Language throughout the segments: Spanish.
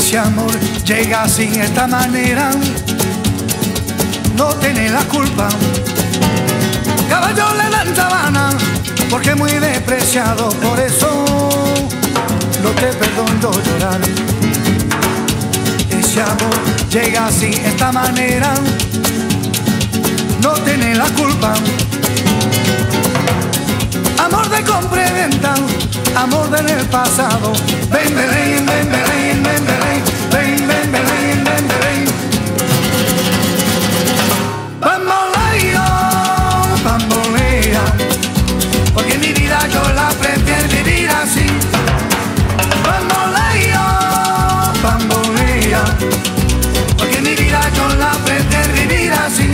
Ese amor llega sin esta manera, no tiene la culpa. Caballo le dan sabana porque es muy despreciado, por eso no te perdono llorar. Ese amor llega sin esta manera, no tiene la culpa. Amor de compra y venta, amor del pasado. Ven, Belén, ven, Belén, ven, Belén, ven, ven, Belén, ven, Belén. Bamboleo, bambolea, porque mi vida yo la prefiero vivir así. Bamboleo, bambolea, porque mi vida yo la prefiero vivir así.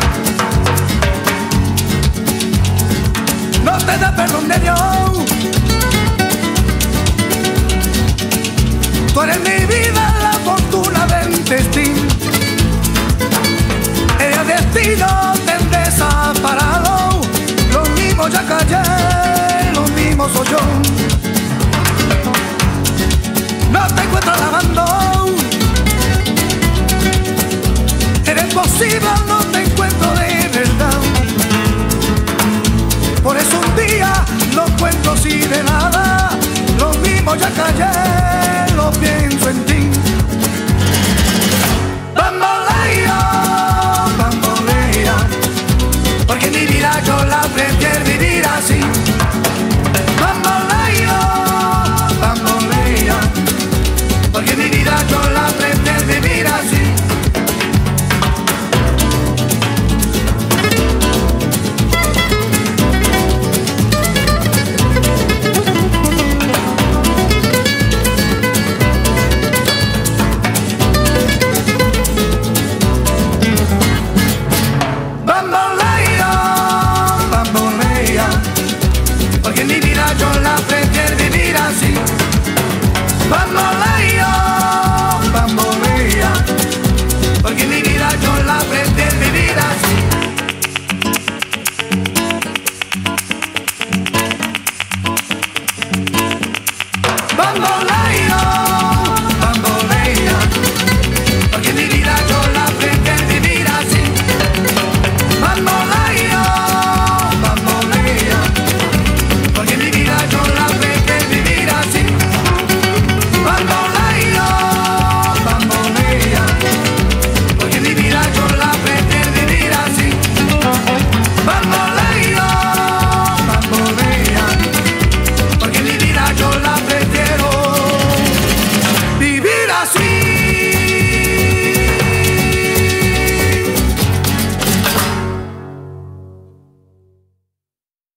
No te da perdón de Dios. Tú eres mi vida, la fortuna del destino. El destino te desaparado. Lo mismo ya callé, lo mismo soy yo. No te encuentro lavando. Eres posible, no te encuentro de verdad. Por eso un día lo cuento así de nada. Lo mismo ya callé, lo pienso en ti. Bambolea, bambolea, porque mi vida yo la prefiero vivir así. Bambolea, bambolea, porque mi vida yo la prefiero